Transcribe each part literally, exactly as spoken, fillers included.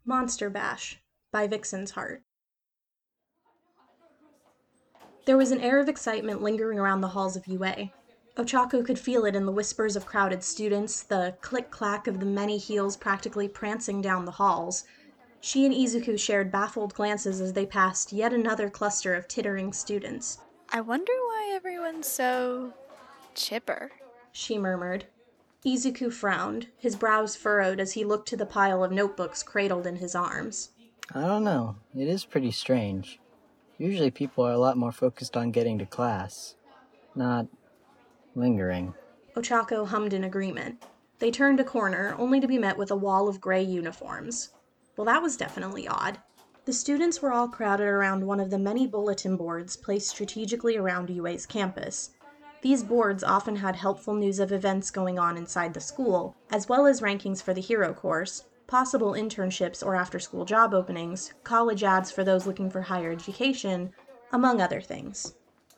Monster Bash by Vixen's Heart. There was an air of excitement lingering around the halls of U A. Ochako could feel it in the whispers of crowded students, the click-clack of the many heels practically prancing down the halls. She and Izuku shared baffled glances as they passed yet another cluster of tittering students. I wonder why everyone's so chipper, she murmured. Izuku frowned, his brows furrowed as he looked to the pile of notebooks cradled in his arms. I don't know. It is pretty strange. Usually people are a lot more focused on getting to class, not lingering. Ochako hummed in agreement. They turned a corner, only to be met with a wall of gray uniforms. Well, that was definitely odd. The students were all crowded around one of the many bulletin boards placed strategically around U A's campus. These boards often had helpful news of events going on inside the school, as well as rankings for the hero course, possible internships or after-school job openings, college ads for those looking for higher education, among other things.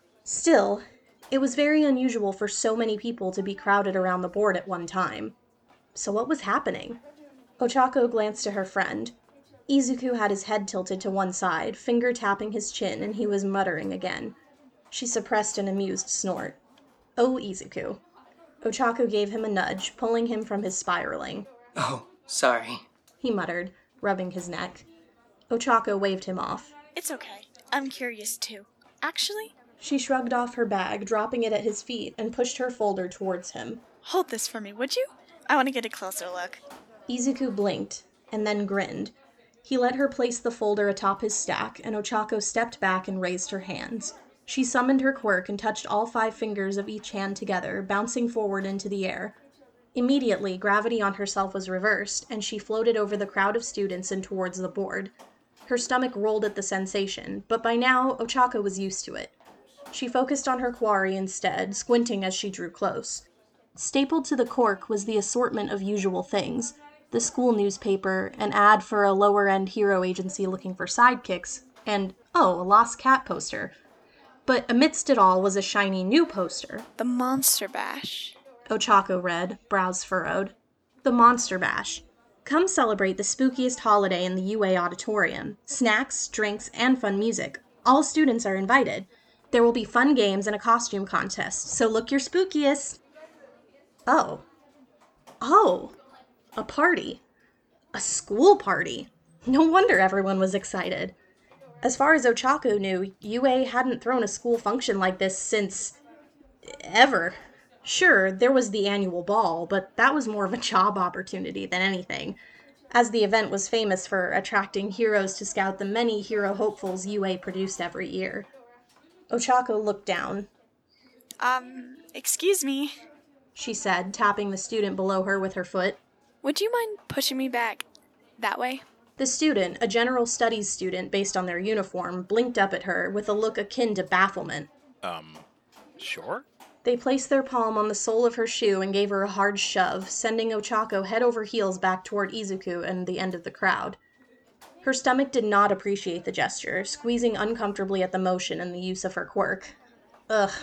Still, it was very unusual for so many people to be crowded around the board at one time. So what was happening? Ochako glanced to her friend. Izuku had his head tilted to one side, finger tapping his chin, and he was muttering again. She suppressed an amused snort. "Oh, Izuku." Ochako gave him a nudge, pulling him from his spiraling. "Oh, sorry," he muttered, rubbing his neck. Ochako waved him off. "It's okay. I'm curious too. Actually..." She shrugged off her bag, dropping it at his feet, and pushed her folder towards him. "Hold this for me, would you? I want to get a closer look." Izuku blinked, and then grinned. He let her place the folder atop his stack, and Ochako stepped back and raised her hands. She summoned her quirk and touched all five fingers of each hand together, bouncing forward into the air. Immediately, gravity on herself was reversed, and she floated over the crowd of students and towards the board. Her stomach rolled at the sensation, but by now, Ochako was used to it. She focused on her quarry instead, squinting as she drew close. Stapled to the cork was the assortment of usual things: the school newspaper, an ad for a lower-end hero agency looking for sidekicks, and, oh, a Lost Cat poster. But amidst it all was a shiny new poster. "The Monster Bash," Ochako read, brows furrowed. The Monster Bash. Come celebrate the spookiest holiday in the U A auditorium. Snacks, drinks, and fun music. All students are invited. There will be fun games and a costume contest, so look your spookiest. Oh. Oh. A party. A school party. No wonder everyone was excited. As far as Ochako knew, U A hadn't thrown a school function like this since... ever. Sure, there was the annual ball, but that was more of a job opportunity than anything, as the event was famous for attracting heroes to scout the many hero hopefuls U A produced every year. Ochako looked down. Um, excuse me, she said, tapping the student below her with her foot. "Would you mind pushing me back that way?" The student, a general studies student based on their uniform, blinked up at her with a look akin to bafflement. Um, sure? They placed their palm on the sole of her shoe and gave her a hard shove, sending Ochako head over heels back toward Izuku and the end of the crowd. Her stomach did not appreciate the gesture, squeezing uncomfortably at the motion and the use of her quirk. Ugh.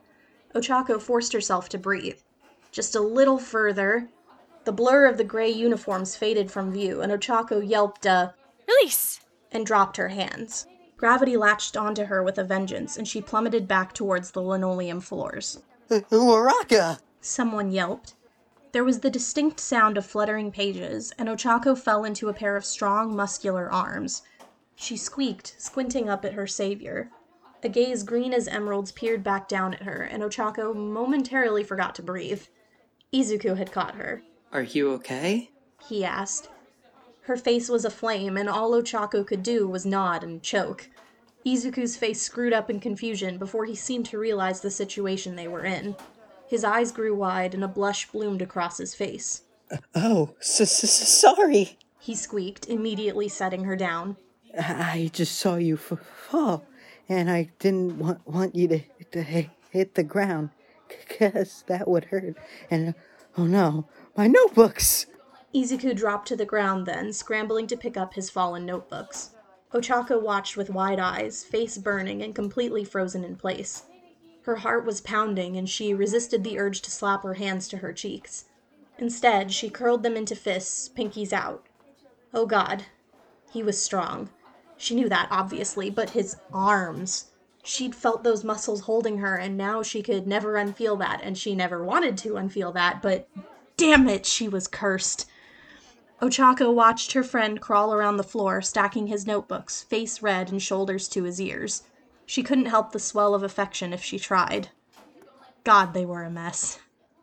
Ochako forced herself to breathe. Just a little further. The blur of the gray uniforms faded from view, and Ochako yelped a "Release!" and dropped her hands. Gravity latched onto her with a vengeance, and she plummeted back towards the linoleum floors. "Uraraka!" someone yelped. There was the distinct sound of fluttering pages, and Ochako fell into a pair of strong, muscular arms. She squeaked, squinting up at her savior. A gaze green as emeralds peered back down at her, and Ochako momentarily forgot to breathe. Izuku had caught her. "Are you okay?" he asked. Her face was aflame, and all Ochako could do was nod and choke. Izuku's face screwed up in confusion before he seemed to realize the situation they were in. His eyes grew wide, and a blush bloomed across his face. "Oh, s-s-sorry," he squeaked, immediately setting her down. "I just saw you f- fall, and I didn't want, want you to, to hit the ground, because that would hurt, and oh no, my notebooks!" Izuku dropped to the ground then, scrambling to pick up his fallen notebooks. Ochako watched with wide eyes, face burning and completely frozen in place. Her heart was pounding, and she resisted the urge to slap her hands to her cheeks. Instead, she curled them into fists, pinkies out. Oh God. He was strong. She knew that, obviously, but his arms. She'd felt those muscles holding her, and now she could never unfeel that, and she never wanted to unfeel that, but damn it, she was cursed. Ochako watched her friend crawl around the floor, stacking his notebooks, face red and shoulders to his ears. She couldn't help the swell of affection if she tried. God, they were a mess.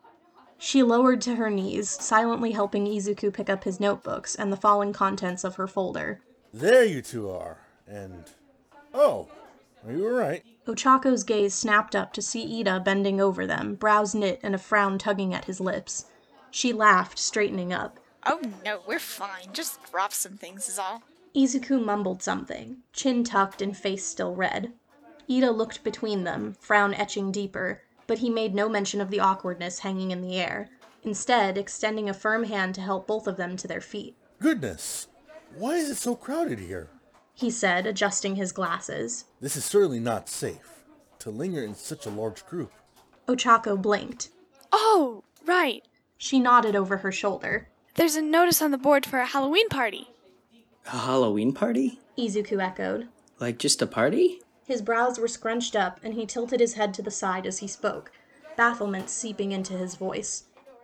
She lowered to her knees, silently helping Izuku pick up his notebooks and the fallen contents of her folder. There you two are, and... Oh, you were right. Ochako's gaze snapped up to see Ida bending over them, brows knit and a frown tugging at his lips. She laughed, straightening up. Oh no, we're fine. Just drop some things is all. Izuku mumbled something, chin tucked and face still red. Ida looked between them, frown etching deeper, but he made no mention of the awkwardness hanging in the air, instead extending a firm hand to help both of them to their feet. Goodness, why is it so crowded here? He said, adjusting his glasses. This is certainly not safe, to linger in such a large group. Ochako blinked. Oh, right. She nodded over her shoulder. There's a notice on the board for a Halloween party. A Halloween party? Izuku echoed. Like just a party? His brows were scrunched up, and he tilted his head to the side as he spoke, bafflement seeping into his voice.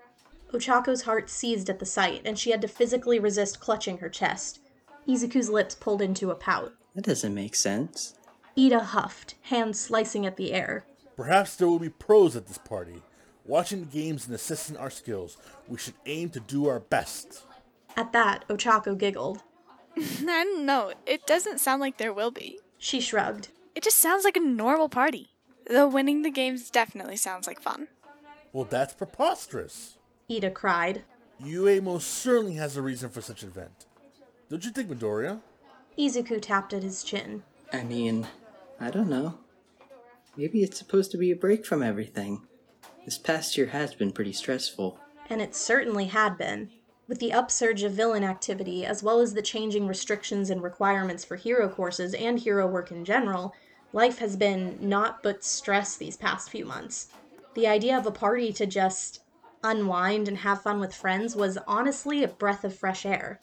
Ochako's heart seized at the sight, and she had to physically resist clutching her chest. Izuku's lips pulled into a pout. That doesn't make sense. Ida huffed, hands slicing at the air. Perhaps there will be pros at this party. Watching the games and assessing our skills, we should aim to do our best. At that, Ochako giggled. I don't know. It doesn't sound like there will be. She shrugged. It just sounds like a normal party. Though winning the games definitely sounds like fun. Well, that's preposterous. Ida cried. U A most certainly has a reason for such an event. Don't you think, Midoriya? Izuku tapped at his chin. I mean, I don't know. Maybe it's supposed to be a break from everything. This past year has been pretty stressful. And it certainly had been. With the upsurge of villain activity, as well as the changing restrictions and requirements for hero courses and hero work in general, life has been naught but stress these past few months. The idea of a party to just unwind and have fun with friends was honestly a breath of fresh air.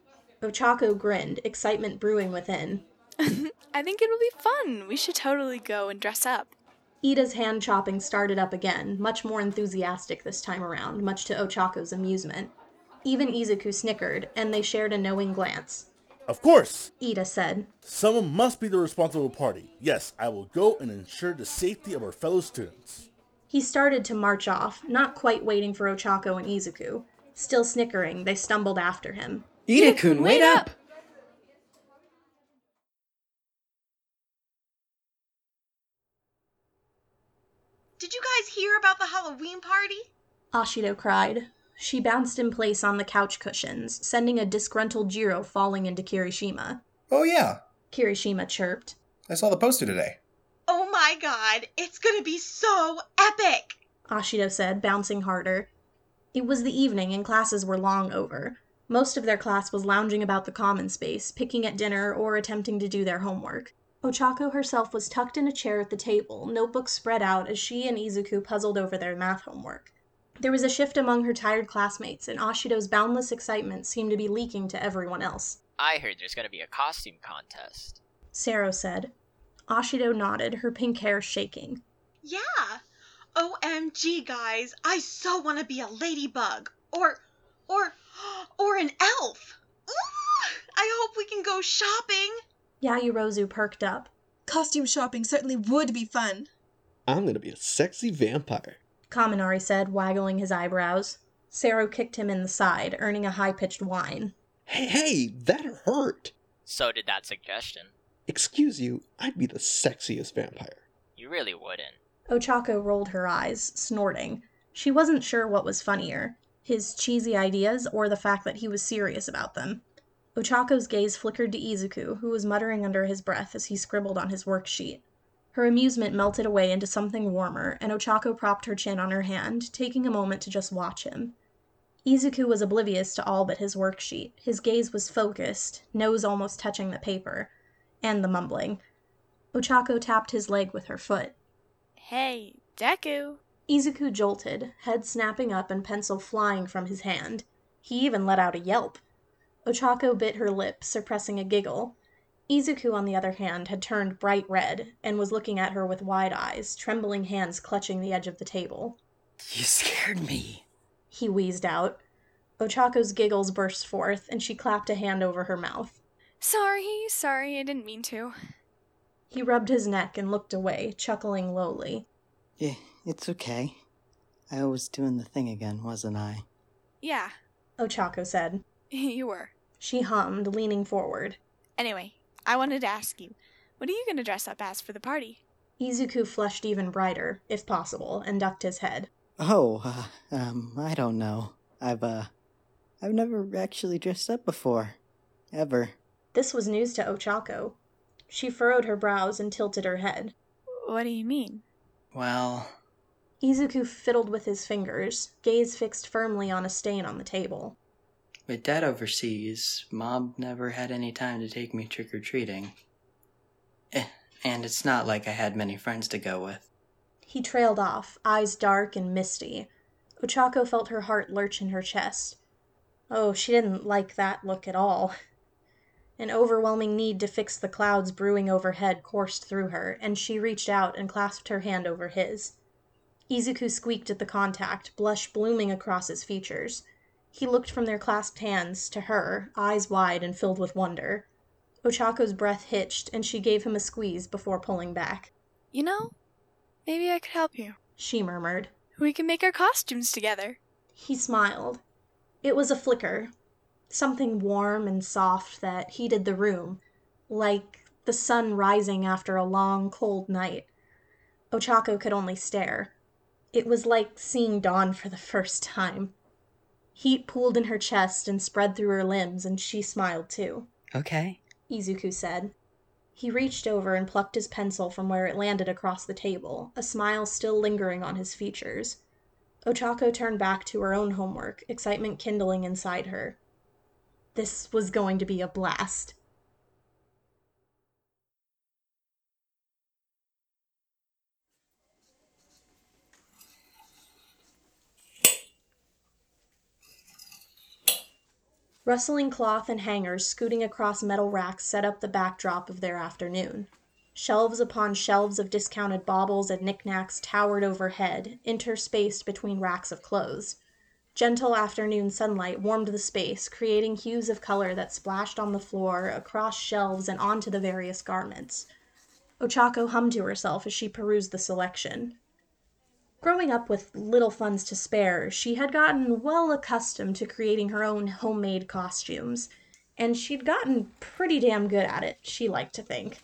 Ochako grinned, excitement brewing within. I think it'll be fun. We should totally go and dress up. Ida's hand chopping started up again, much more enthusiastic this time around, much to Ochako's amusement. Even Izuku snickered, and they shared a knowing glance. Of course! Ida said. Someone must be the responsible party. Yes, I will go and ensure the safety of our fellow students. He started to march off, not quite waiting for Ochako and Izuku. Still snickering, they stumbled after him. Ida-kun, wait up! Did you guys hear about the Halloween party? Ashido cried. She bounced in place on the couch cushions, sending a disgruntled Jiro falling into Kirishima. Oh yeah, Kirishima chirped. I saw the poster today. Oh my god, it's gonna be so epic! Ashido said, bouncing harder. It was the evening and classes were long over. Most of their class was lounging about the common space, picking at dinner or attempting to do their homework. Ochako herself was tucked in a chair at the table, notebooks spread out as she and Izuku puzzled over their math homework. There was a shift among her tired classmates, and Ashido's boundless excitement seemed to be leaking to everyone else. I heard there's going to be a costume contest. Sero said. Ashido nodded, her pink hair shaking. Yeah! O M G, guys, I so want to be a ladybug. Or, or, or an elf. Ooh, I hope we can go shopping. Yayurozu perked up. Costume shopping certainly would be fun. I'm gonna be a sexy vampire, Kaminari said, waggling his eyebrows. Sero kicked him in the side, earning a high-pitched whine. Hey, hey, that hurt! So did that suggestion. Excuse you, I'd be the sexiest vampire. You really wouldn't. Ochako rolled her eyes, snorting. She wasn't sure what was funnier, his cheesy ideas or the fact that he was serious about them. Ochako's gaze flickered to Izuku, who was muttering under his breath as he scribbled on his worksheet. Her amusement melted away into something warmer, and Ochako propped her chin on her hand, taking a moment to just watch him. Izuku was oblivious to all but his worksheet. His gaze was focused, nose almost touching the paper, and the mumbling. Ochako tapped his leg with her foot. Hey, Deku. Izuku jolted, head snapping up and pencil flying from his hand. He even let out a yelp. Ochako bit her lip, suppressing a giggle. Izuku, on the other hand, had turned bright red and was looking at her with wide eyes, trembling hands clutching the edge of the table. You scared me, he wheezed out. Ochako's giggles burst forth, and she clapped a hand over her mouth. Sorry, sorry, I didn't mean to. He rubbed his neck and looked away, chuckling lowly. Yeah, it's okay. I was doing the thing again, wasn't I? Yeah, Ochako said. You were. She hummed, leaning forward. Anyway, I wanted to ask you, what are you going to dress up as for the party? Izuku flushed even brighter, if possible, and ducked his head. Oh, uh, um, I don't know. I've, uh, I've never actually dressed up before. Ever. This was news to Ochako. She furrowed her brows and tilted her head. What do you mean? Well... Izuku fiddled with his fingers, gaze fixed firmly on a stain on the table. With Dad overseas, Mom never had any time to take me trick-or-treating. Eh, and it's not like I had many friends to go with. He trailed off, eyes dark and misty. Ochako felt her heart lurch in her chest. Oh, she didn't like that look at all. An overwhelming need to fix the clouds brewing overhead coursed through her, and she reached out and clasped her hand over his. Izuku squeaked at the contact, blush blooming across his features. He looked from their clasped hands to her, eyes wide and filled with wonder. Ochako's breath hitched, and she gave him a squeeze before pulling back. You know, maybe I could help you. She murmured. We can make our costumes together. He smiled. It was a flicker. Something warm and soft that heated the room, like the sun rising after a long, cold night. Ochako could only stare. It was like seeing dawn for the first time. Heat pooled in her chest and spread through her limbs, and she smiled too. Okay, Izuku said. He reached over and plucked his pencil from where it landed across the table, a smile still lingering on his features. Ochako turned back to her own homework, excitement kindling inside her. This was going to be a blast. Rustling cloth and hangers scooting across metal racks set up the backdrop of their afternoon. Shelves upon shelves of discounted baubles and knickknacks towered overhead, interspaced between racks of clothes. Gentle afternoon sunlight warmed the space, creating hues of color that splashed on the floor, across shelves, and onto the various garments. Ochako hummed to herself as she perused the selection. Growing up with little funds to spare, she had gotten well accustomed to creating her own homemade costumes, and she'd gotten pretty damn good at it, she liked to think.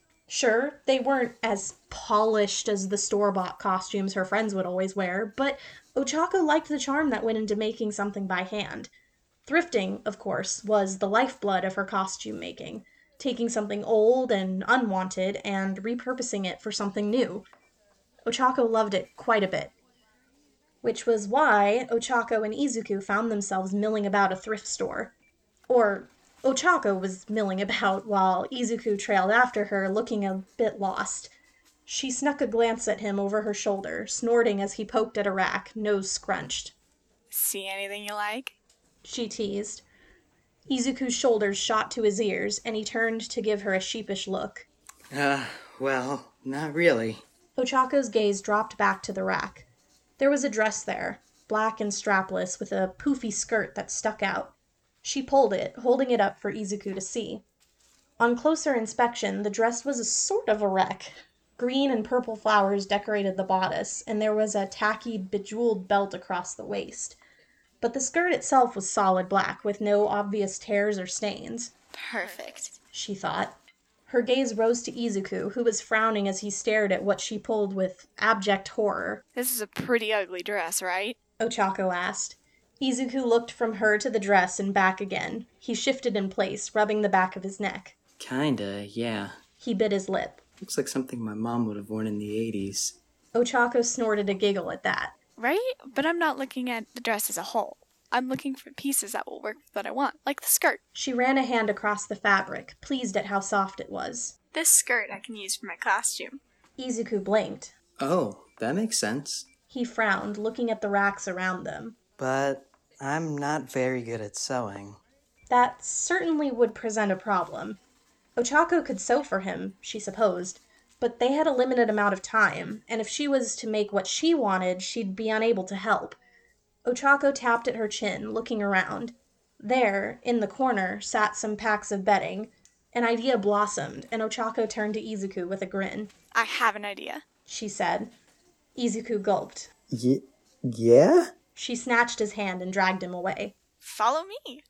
Sure, they weren't as polished as the store-bought costumes her friends would always wear, but Ochako liked the charm that went into making something by hand. Thrifting, of course, was the lifeblood of her costume making, taking something old and unwanted and repurposing it for something new. Ochako loved it quite a bit. Which was why Ochako and Izuku found themselves milling about a thrift store. Or Ochako was milling about while Izuku trailed after her, looking a bit lost. She snuck a glance at him over her shoulder, snorting as he poked at a rack, nose scrunched. See anything you like? She teased. Izuku's shoulders shot to his ears, and he turned to give her a sheepish look. Uh, well, not really. Ochako's gaze dropped back to the rack. There was a dress there, black and strapless, with a poofy skirt that stuck out. She pulled it, holding it up for Izuku to see. On closer inspection, the dress was a sort of a wreck. Green and purple flowers decorated the bodice, and there was a tacky, bejeweled belt across the waist. But the skirt itself was solid black, with no obvious tears or stains. Perfect, she thought. Her gaze rose to Izuku, who was frowning as he stared at what she pulled with abject horror. This is a pretty ugly dress, right? Ochako asked. Izuku looked from her to the dress and back again. He shifted in place, rubbing the back of his neck. Kinda, yeah. He bit his lip. Looks like something my mom would have worn in the eighties. Ochako snorted a giggle at that. Right? But I'm not looking at the dress as a whole. I'm looking for pieces that will work with what I want, like the skirt. She ran a hand across the fabric, pleased at how soft it was. This skirt I can use for my costume. Izuku blinked. Oh, that makes sense. He frowned, looking at the racks around them. But I'm not very good at sewing. That certainly would present a problem. Ochako could sew for him, she supposed, but they had a limited amount of time, and if she was to make what she wanted, she'd be unable to help. Ochako tapped at her chin, looking around. There, in the corner, sat some packs of bedding. An idea blossomed, and Ochako turned to Izuku with a grin. I have an idea, she said. Izuku gulped. Y- yeah? She snatched his hand and dragged him away. Follow me.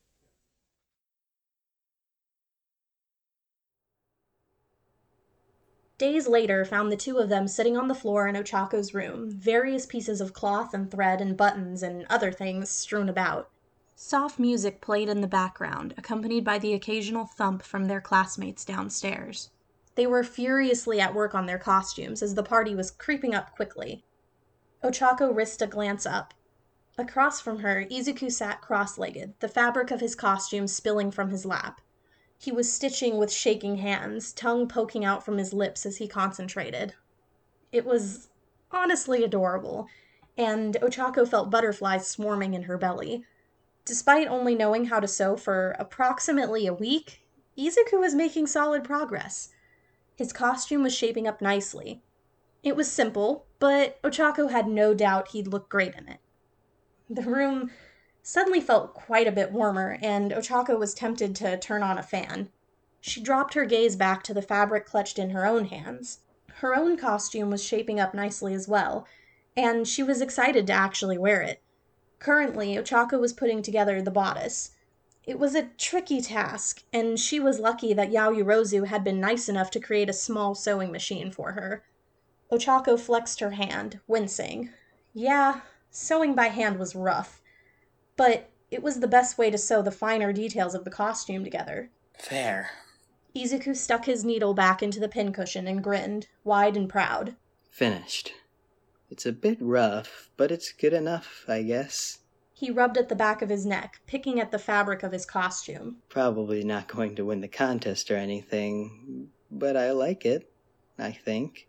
Days later found the two of them sitting on the floor in Ochako's room, various pieces of cloth and thread and buttons and other things strewn about. Soft music played in the background, accompanied by the occasional thump from their classmates downstairs. They were furiously at work on their costumes as the party was creeping up quickly. Ochako risked a glance up. Across from her, Izuku sat cross-legged, the fabric of his costume spilling from his lap. He was stitching with shaking hands, tongue poking out from his lips as he concentrated. It was honestly adorable, and Ochako felt butterflies swarming in her belly. Despite only knowing how to sew for approximately a week, Izuku was making solid progress. His costume was shaping up nicely. It was simple, but Ochako had no doubt he'd look great in it. The room suddenly felt quite a bit warmer, and Ochako was tempted to turn on a fan. She dropped her gaze back to the fabric clutched in her own hands. Her own costume was shaping up nicely as well, and she was excited to actually wear it. Currently, Ochako was putting together the bodice. It was a tricky task, and she was lucky that Yaoyorozu had been nice enough to create a small sewing machine for her. Ochako flexed her hand, wincing. Yeah, sewing by hand was rough, but it was the best way to sew the finer details of the costume together. There. Izuku stuck his needle back into the pincushion and grinned, wide and proud. Finished. It's a bit rough, but it's good enough, I guess. He rubbed at the back of his neck, picking at the fabric of his costume. Probably not going to win the contest or anything, but I like it, I think.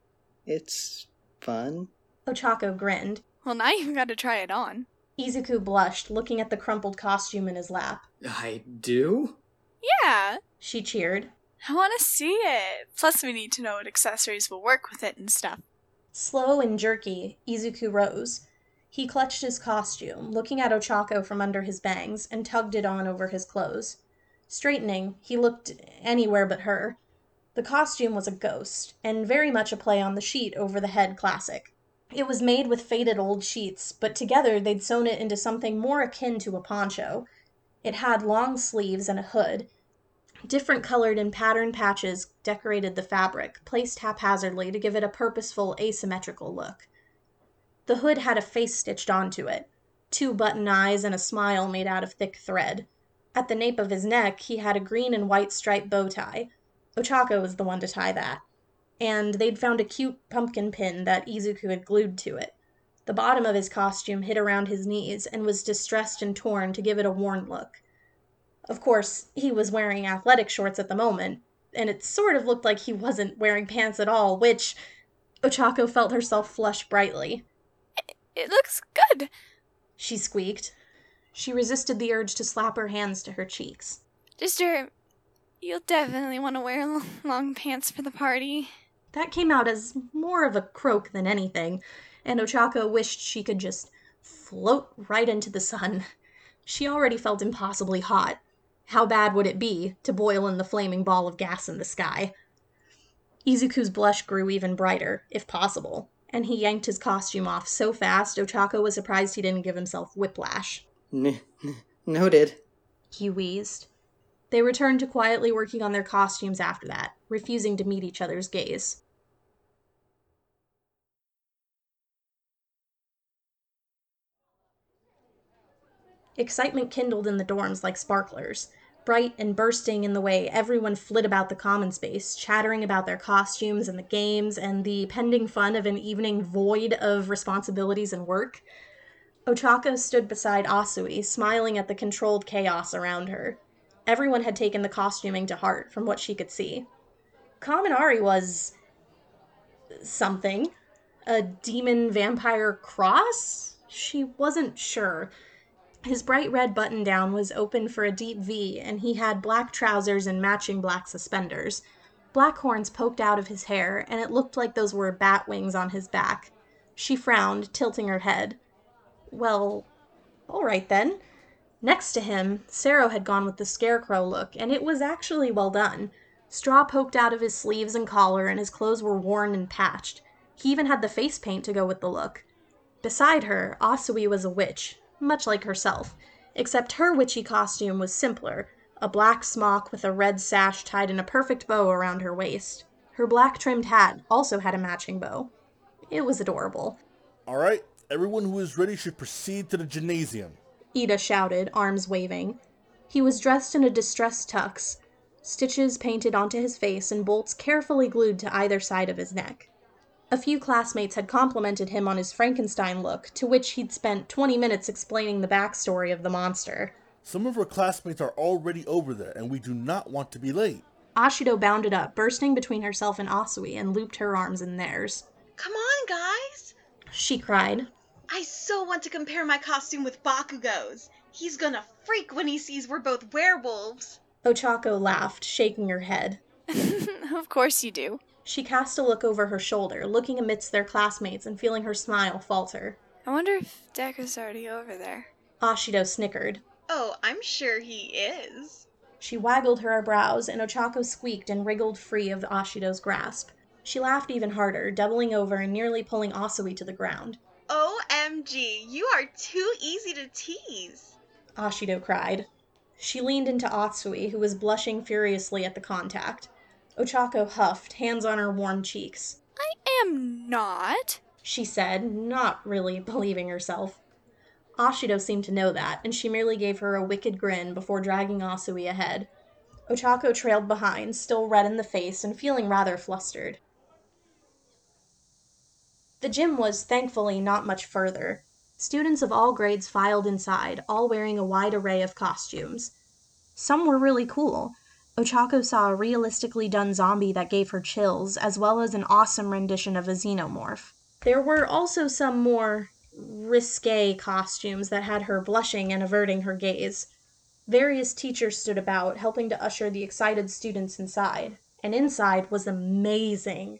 It's fun. Ochako grinned. Well, now you've got to try it on. Izuku blushed, looking at the crumpled costume in his lap. I do? Yeah. She cheered. I want to see it. Plus, we need to know what accessories will work with it and stuff. Slow and jerky, Izuku rose. He clutched his costume, looking at Ochako from under his bangs, and tugged it on over his clothes. Straightening, he looked anywhere but her. The costume was a ghost, and very much a play on the sheet over the head classic. It was made with faded old sheets, but together they'd sewn it into something more akin to a poncho. It had long sleeves and a hood. Different colored and patterned patches decorated the fabric, placed haphazardly to give it a purposeful, asymmetrical look. The hood had a face stitched onto it, two button eyes and a smile made out of thick thread. At the nape of his neck, he had a green and white striped bow tie. Ochako was the one to tie that. And they'd found a cute pumpkin pin that Izuku had glued to it. The bottom of his costume hid around his knees and was distressed and torn to give it a worn look. Of course, he was wearing athletic shorts at the moment, and it sort of looked like he wasn't wearing pants at all, which Ochako felt herself flush brightly. It, it looks good, she squeaked. She resisted the urge to slap her hands to her cheeks. Just er, you'll definitely want to wear long, long pants for the party. That came out as more of a croak than anything, and Ochako wished she could just float right into the sun. She already felt impossibly hot. How bad would it be to boil in the flaming ball of gas in the sky? Izuku's blush grew even brighter, if possible, and he yanked his costume off so fast Ochako was surprised he didn't give himself whiplash. N- n- noted. He wheezed. They returned to quietly working on their costumes after that, refusing to meet each other's gaze. Excitement kindled in the dorms like sparklers, bright and bursting in the way everyone flit about the common space, chattering about their costumes and the games and the pending fun of an evening void of responsibilities and work. Ochako stood beside Asui, smiling at the controlled chaos around her. Everyone had taken the costuming to heart, from what she could see. Kaminari was something. A demon vampire cross? She wasn't sure. His bright red button-down was open for a deep V, and he had black trousers and matching black suspenders. Black horns poked out of his hair, and it looked like those were bat wings on his back. She frowned, tilting her head. Well, all right then. Next to him, Saro had gone with the scarecrow look, and it was actually well done. Straw poked out of his sleeves and collar, and his clothes were worn and patched. He even had the face paint to go with the look. Beside her, Asui was a witch, much like herself, except her witchy costume was simpler, a black smock with a red sash tied in a perfect bow around her waist. Her black-trimmed hat also had a matching bow. It was adorable. All right, everyone who is ready should proceed to the gymnasium. Ida shouted, arms waving. He was dressed in a distressed tux, stitches painted onto his face and bolts carefully glued to either side of his neck. A few classmates had complimented him on his Frankenstein look, to which he'd spent twenty minutes explaining the backstory of the monster. Some of our classmates are already over there, and we do not want to be late. Ashido bounded up, bursting between herself and Asui, and looped her arms in theirs. Come on, guys! She cried. I so want to compare my costume with Bakugo's. He's gonna freak when he sees we're both werewolves. Ochako laughed, shaking her head. Of course you do. She cast a look over her shoulder, looking amidst their classmates and feeling her smile falter. I wonder if Deku's already over there. Ashido snickered. Oh, I'm sure he is. She waggled her brows, and Ochako squeaked and wriggled free of Ashido's grasp. She laughed even harder, doubling over and nearly pulling Asui to the ground. O M G, you are too easy to tease, Ashido cried. She leaned into Asui, who was blushing furiously at the contact. Ochako huffed, hands on her warm cheeks. I am not, she said, not really believing herself. Ashido seemed to know that, and she merely gave her a wicked grin before dragging Asui ahead. Ochako trailed behind, still red in the face and feeling rather flustered. The gym was, thankfully, not much further. Students of all grades filed inside, all wearing a wide array of costumes. Some were really cool. Ochako saw a realistically done zombie that gave her chills, as well as an awesome rendition of a xenomorph. There were also some more risque costumes that had her blushing and averting her gaze. Various teachers stood about, helping to usher the excited students inside. And inside was amazing.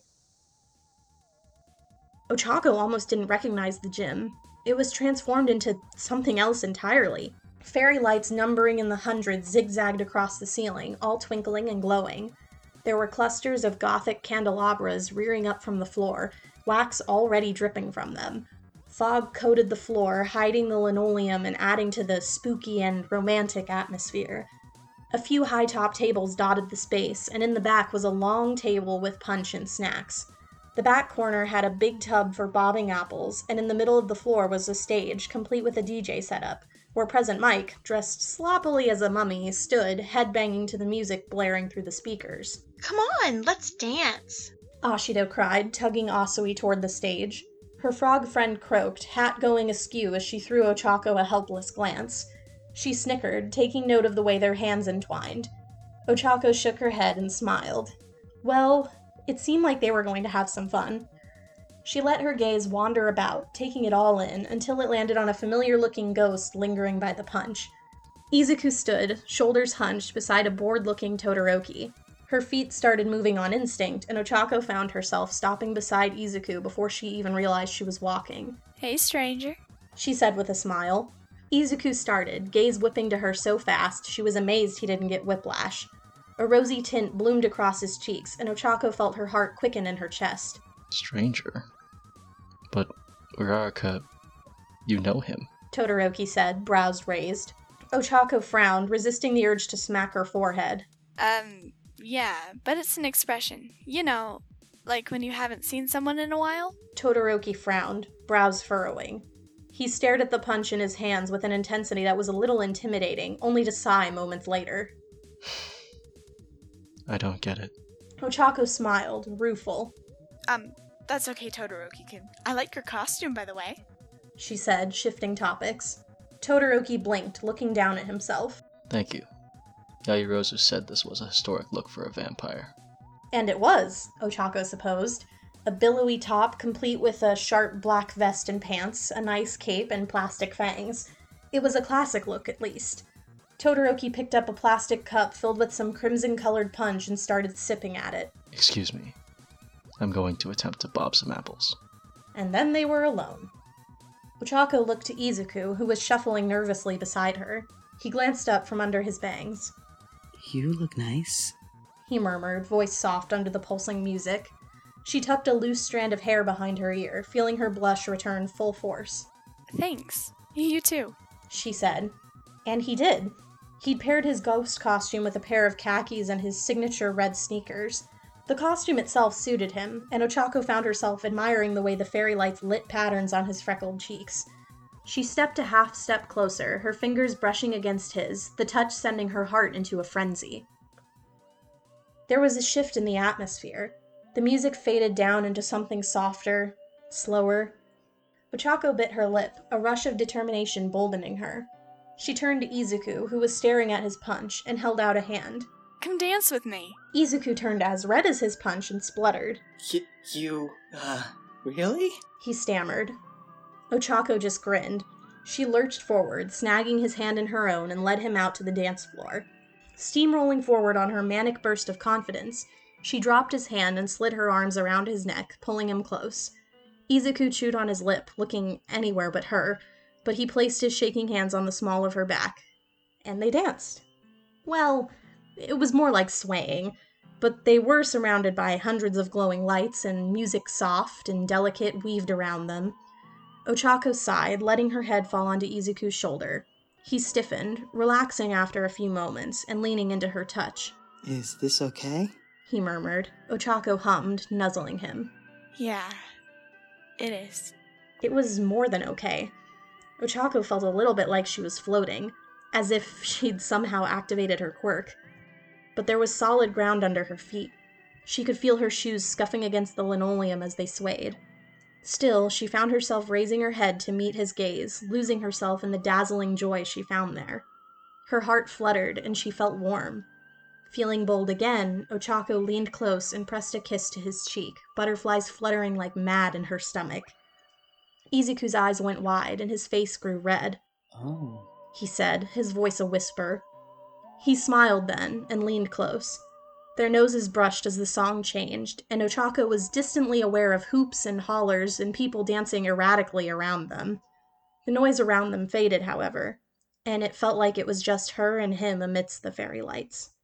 Ochako almost didn't recognize the gym. It was transformed into something else entirely. Fairy lights numbering in the hundreds zigzagged across the ceiling, all twinkling and glowing. There were clusters of gothic candelabras rearing up from the floor, wax already dripping from them. Fog coated the floor, hiding the linoleum and adding to the spooky and romantic atmosphere. A few high-top tables dotted the space, and in the back was a long table with punch and snacks. The back corner had a big tub for bobbing apples, and in the middle of the floor was a stage, complete with a D J setup, where present Mike, dressed sloppily as a mummy, stood, headbanging to the music blaring through the speakers. Come on, let's dance, Ashido cried, tugging Asui toward the stage. Her frog friend croaked, hat going askew as she threw Ochako a helpless glance. She snickered, taking note of the way their hands entwined. Ochako shook her head and smiled. Well, it seemed like they were going to have some fun. She let her gaze wander about, taking it all in, until it landed on a familiar-looking ghost lingering by the punch. Izuku stood, shoulders hunched, beside a bored-looking Todoroki. Her feet started moving on instinct, and Ochako found herself stopping beside Izuku before she even realized she was walking. Hey, stranger, she said with a smile. Izuku started, gaze whipping to her so fast she was amazed he didn't get whiplash. A rosy tint bloomed across his cheeks, and Ochako felt her heart quicken in her chest. Stranger? But, Uraraka, you know him, Todoroki said, brows raised. Ochako frowned, resisting the urge to smack her forehead. Um, yeah, but it's an expression. You know, like when you haven't seen someone in a while? Todoroki frowned, brows furrowing. He stared at the punch in his hands with an intensity that was a little intimidating, only to sigh moments later. I don't get it. Ochako smiled, rueful. Um, that's okay, Todoroki-kun. I like your costume, by the way, she said, shifting topics. Todoroki blinked, looking down at himself. Thank you. Yairozu said this was a historic look for a vampire. And it was, Ochako supposed. A billowy top, complete with a sharp black vest and pants, a nice cape, and plastic fangs. It was a classic look, at least. Todoroki picked up a plastic cup filled with some crimson-colored punch and started sipping at it. Excuse me. I'm going to attempt to bob some apples. And then they were alone. Ochako looked to Izuku, who was shuffling nervously beside her. He glanced up from under his bangs. You look nice, he murmured, voice soft under the pulsing music. She tucked a loose strand of hair behind her ear, feeling her blush return full force. Thanks. You too, she said. And he did. He'd paired his ghost costume with a pair of khakis and his signature red sneakers. The costume itself suited him, and Ochako found herself admiring the way the fairy lights lit patterns on his freckled cheeks. She stepped a half step closer, her fingers brushing against his, the touch sending her heart into a frenzy. There was a shift in the atmosphere. The music faded down into something softer, slower. Ochako bit her lip, a rush of determination boldening her. She turned to Izuku, who was staring at his punch, and held out a hand. Come dance with me. Izuku turned as red as his punch and spluttered. Y- you, uh, really? He stammered. Ochako just grinned. She lurched forward, snagging his hand in her own, and led him out to the dance floor. Steamrolling forward on her manic burst of confidence, she dropped his hand and slid her arms around his neck, pulling him close. Izuku chewed on his lip, looking anywhere but her, but he placed his shaking hands on the small of her back. And they danced. Well, it was more like swaying, but they were surrounded by hundreds of glowing lights and music soft and delicate weaved around them. Ochako sighed, letting her head fall onto Izuku's shoulder. He stiffened, relaxing after a few moments and leaning into her touch. Is this okay? He murmured. Ochako hummed, nuzzling him. Yeah, it is. It was more than okay. Ochako felt a little bit like she was floating, as if she'd somehow activated her quirk. But there was solid ground under her feet. She could feel her shoes scuffing against the linoleum as they swayed. Still, she found herself raising her head to meet his gaze, losing herself in the dazzling joy she found there. Her heart fluttered, and she felt warm. Feeling bold again, Ochako leaned close and pressed a kiss to his cheek, butterflies fluttering like mad in her stomach. Izuku's eyes went wide, and his face grew red. Oh, he said, his voice a whisper. He smiled then, and leaned close. Their noses brushed as the song changed, and Ochako was distantly aware of hoops and hollers and people dancing erratically around them. The noise around them faded, however, and it felt like it was just her and him amidst the fairy lights.